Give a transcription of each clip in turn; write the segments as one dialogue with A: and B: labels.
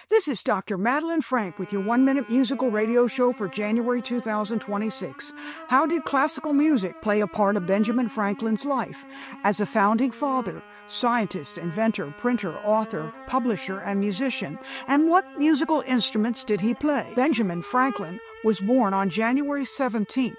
A: This is Dr. Madeline Frank with your 1-minute musical radio show for January 2026. How did classical music play a part of Benjamin Franklin's life? As a founding father, scientist, inventor, printer, author, publisher, and musician. And what musical instruments did he play? Benjamin Franklin was born on January 17,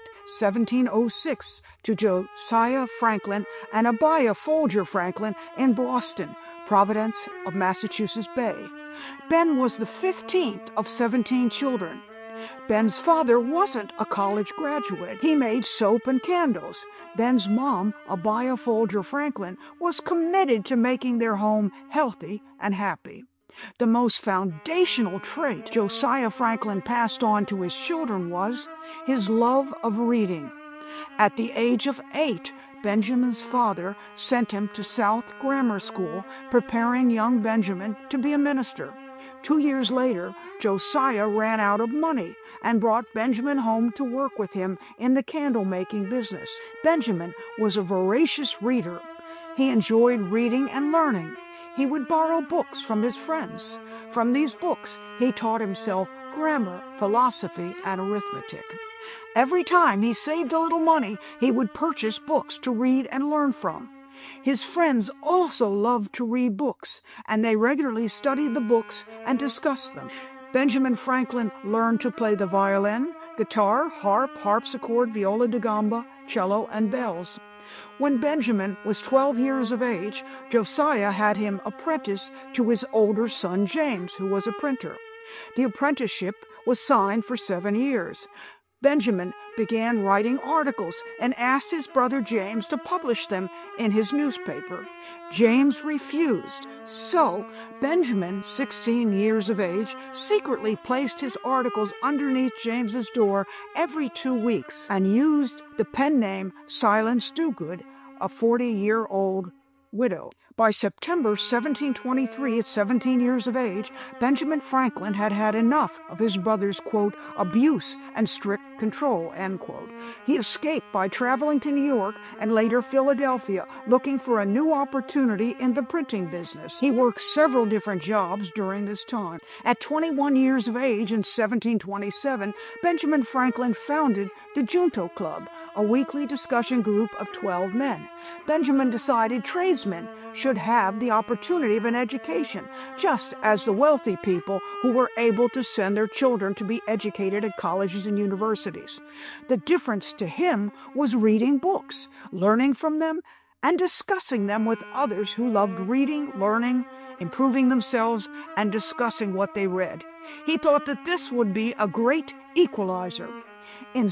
A: 1706, to Josiah Franklin and Abiah Folger Franklin in Boston, Providence of Massachusetts Bay. Ben was the 15th of 17 children. Ben's father wasn't a college graduate. He made soap and candles. Ben's mom, Abiah Folger Franklin, was committed to making their home healthy and happy. The most foundational trait Josiah Franklin passed on to his children was his love of reading. At the age of 8, Benjamin's father sent him to South Grammar School, preparing young Benjamin to be a minister. 2 years later, Josiah ran out of money and brought Benjamin home to work with him in the candle-making business. Benjamin was a voracious reader. He enjoyed reading and learning. He would borrow books from his friends. From these books, he taught himself grammar, philosophy, and arithmetic. Every time he saved a little money, he would purchase books to read and learn from. His friends also loved to read books, and they regularly studied the books and discussed them. Benjamin Franklin learned to play the violin, guitar, harp, harpsichord, viola da gamba, cello, and bells. When Benjamin was 12 years of age, Josiah had him apprentice to his older son James, who was a printer. The apprenticeship was signed for 7 years. Benjamin began writing articles and asked his brother James to publish them in his newspaper. James refused, so Benjamin, 16 years of age, secretly placed his articles underneath James's door every 2 weeks and used the pen name Silence Dogood, a 40-year-old widow. By September 1723, at 17 years of age, Benjamin Franklin had had enough of his brother's, quote, abuse and strict control, end quote. He escaped by traveling to New York and later Philadelphia, looking for a new opportunity in the printing business. He worked several different jobs during this time. At 21 years of age in 1727, Benjamin Franklin founded the Junto Club, a weekly discussion group of 12 men. Benjamin decided tradesmen should have the opportunity of an education, just as the wealthy people who were able to send their children to be educated at colleges and universities. The difference to him was reading books, learning from them, and discussing them with others who loved reading, learning, improving themselves, and discussing what they read. He thought that this would be a great equalizer. In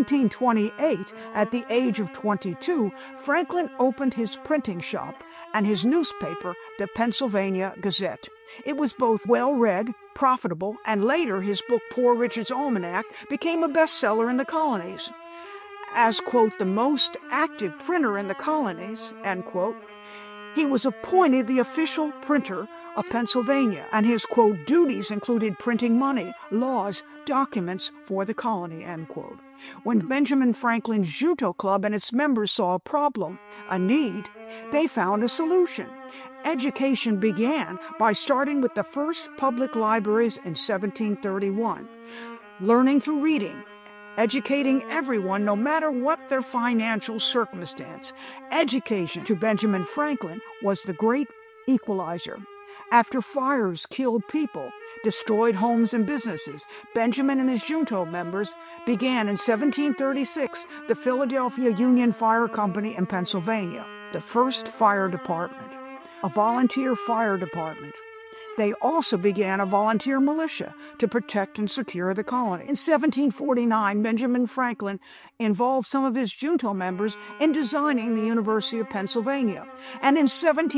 A: 1728, at the age of 22, Franklin opened his printing shop and his newspaper, the Pennsylvania Gazette. It was both well-read, profitable, and later his book Poor Richard's Almanac became a bestseller in the colonies. As, quote, the most active printer in the colonies, end quote, he was appointed the official printer of Pennsylvania, and his, quote, duties included printing money, laws, documents for the colony, end quote. When Benjamin Franklin's Junto Club and its members saw a problem, a need, they found a solution. Education began by starting with the first public libraries in 1731, learning through reading, educating everyone no matter what their financial circumstance. Education to Benjamin Franklin was the great equalizer. After fires killed people, destroyed homes and businesses, Benjamin and his Junto members began in 1736 the Philadelphia Union Fire Company in Pennsylvania, the first fire department, a volunteer fire department. They also began a volunteer militia to protect and secure the colony. In 1749, Benjamin Franklin involved some of his Junto members in designing the University of Pennsylvania. And in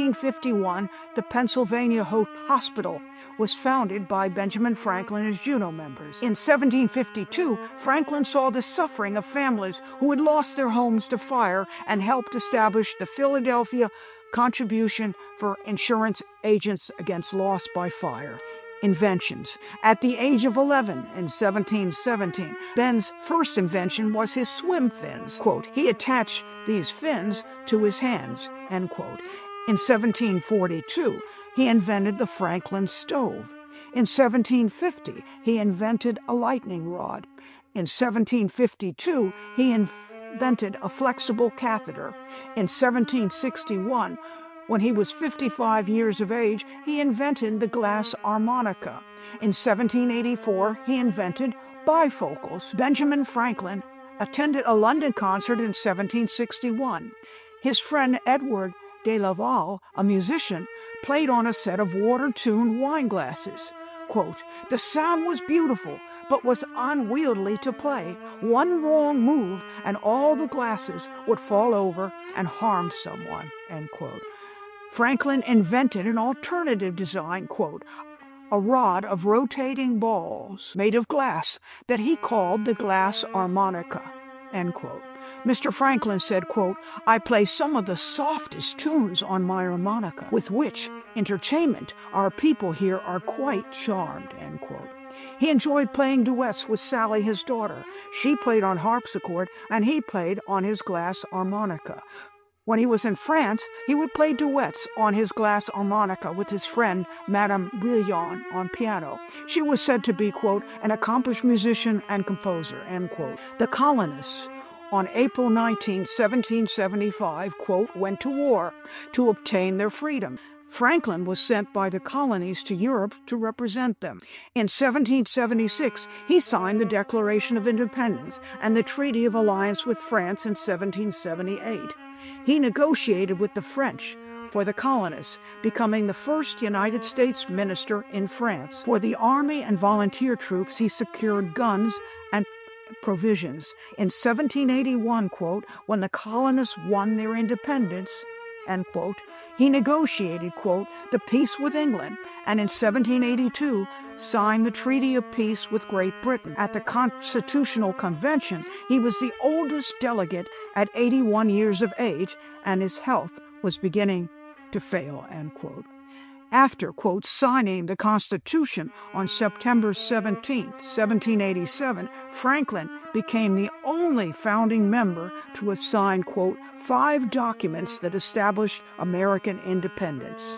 A: 1751, the Pennsylvania Hospital was founded by Benjamin Franklin and his Junto members. In 1752, Franklin saw the suffering of families who had lost their homes to fire and helped establish the Philadelphia Contribution for Insurance Agents Against Loss by Fire. Inventions. At the age of 11 in 1717, Ben's first invention was his swim fins. Quote, he attached these fins to his hands, end quote. In 1742, he invented the Franklin stove. In 1750, he invented a lightning rod. In 1752, he invented a flexible catheter. In 1761, when he was 55 years of age, he invented the glass harmonica. In 1784, he invented bifocals. Benjamin Franklin attended a London concert in 1761. His friend Edward de Laval, a musician, played on a set of water-tuned wine glasses. Quote, "The sound was beautiful, but was unwieldy to play. One wrong move, and all the glasses would fall over and harm someone." End quote. Franklin invented an alternative design, quote, a rod of rotating balls made of glass that he called the glass harmonica, end quote. Mr. Franklin said, quote, "I play some of the softest tunes on my harmonica, with which entertainment our people here are quite charmed," end quote. He enjoyed playing duets with Sally, his daughter. She played on harpsichord, and he played on his glass harmonica. When he was in France, he would play duets on his glass harmonica with his friend, Madame Brillant, on piano. She was said to be, quote, "an accomplished musician and composer," end quote. The colonists, on April 19, 1775, quote, went to war to obtain their freedom. Franklin was sent by the colonies to Europe to represent them. In 1776, he signed the Declaration of Independence and the Treaty of Alliance with France in 1778. He negotiated with the French for the colonists, becoming the first United States minister in France. For the army and volunteer troops, he secured guns and provisions. In 1781, quote, when the colonists won their independence, end quote, he negotiated, quote, the peace with England, and in 1782 signed the Treaty of Peace with Great Britain. At the Constitutional Convention, he was the oldest delegate at 81 years of age, and his health was beginning to fail, end quote. After, quote, signing the Constitution on September 17, 1787, Franklin became the only founding member to have signed, quote, 5 documents that established American independence.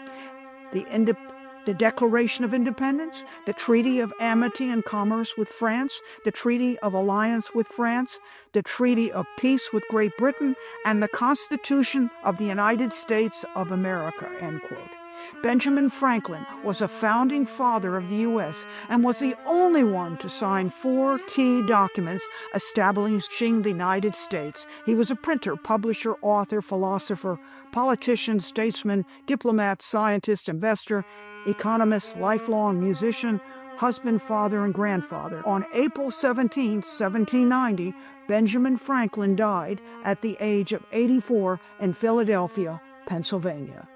A: The Declaration of Independence, the Treaty of Amity and Commerce with France, the Treaty of Alliance with France, the Treaty of Peace with Great Britain, and the Constitution of the United States of America, end quote. Benjamin Franklin was a founding father of the U.S. and was the only one to sign 4 key documents establishing the United States. He was a printer, publisher, author, philosopher, politician, statesman, diplomat, scientist, investor, economist, lifelong musician, husband, father, and grandfather. On April 17, 1790, Benjamin Franklin died at the age of 84 in Philadelphia, Pennsylvania.